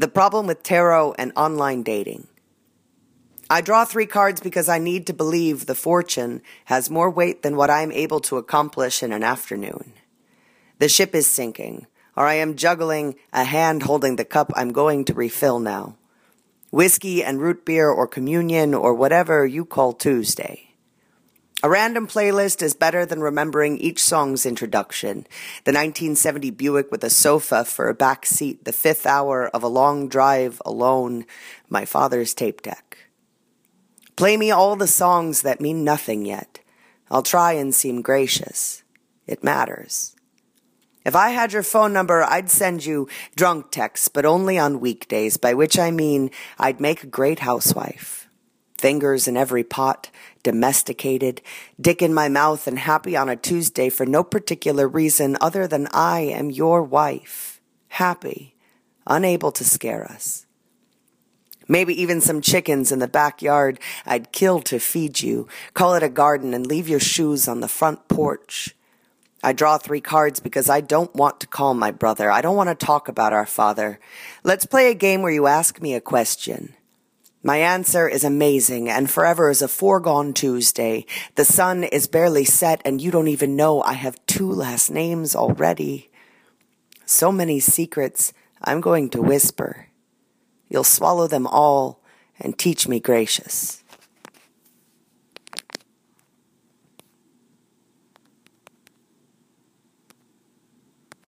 The problem with tarot and online dating. I draw 3 cards because I need to believe the fortune has more weight than what I am able to accomplish in an afternoon. The ship is sinking, or I am juggling a hand holding the cup I'm going to refill now. Whiskey and root beer or communion or whatever you call Tuesday. A random playlist is better than remembering each song's introduction. The 1970 Buick with a sofa for a back seat, the 5th hour of a long drive alone, my father's tape deck. Play me all the songs that mean nothing yet. I'll try and seem gracious. It matters. If I had your phone number, I'd send you drunk texts, but only on weekdays, by which I mean I'd make a great housewife. Fingers in every pot, domesticated, dick in my mouth and happy on a Tuesday for no particular reason other than I am your wife. Happy, unable to scare us. Maybe even some chickens in the backyard I'd kill to feed you, call it a garden and leave your shoes on the front porch. I draw 3 cards because I don't want to call my brother. I don't want to talk about our father. Let's play a game where you ask me a question. My answer is amazing and forever is a foregone Tuesday. The sun is barely set and you don't even know I have 2 last names already. So many secrets I'm going to whisper. You'll swallow them all and teach me gracious.